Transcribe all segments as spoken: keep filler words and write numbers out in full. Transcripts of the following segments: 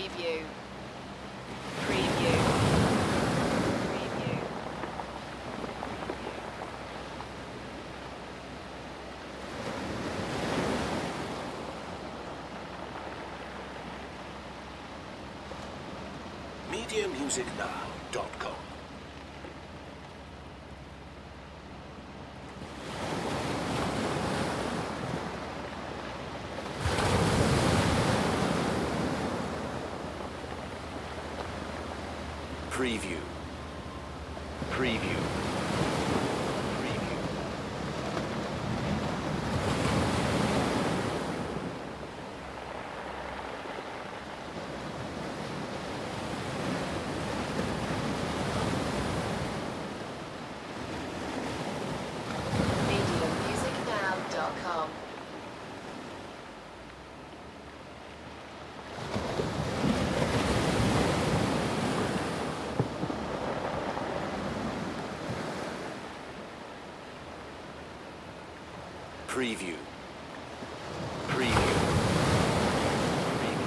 Preview. Preview. Preview. media music now dot com. Preview. Preview. Preview. media music now dot com. Preview. Preview. Preview.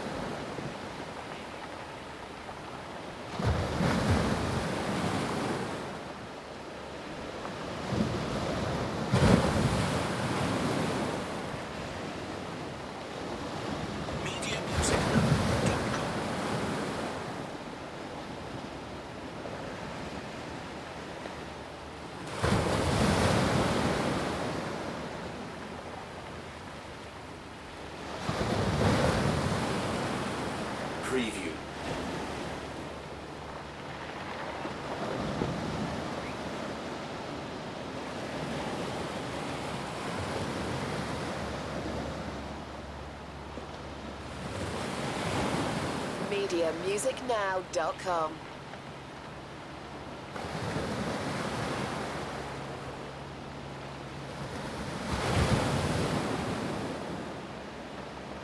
media music now dot com. Preview. media music now dot com.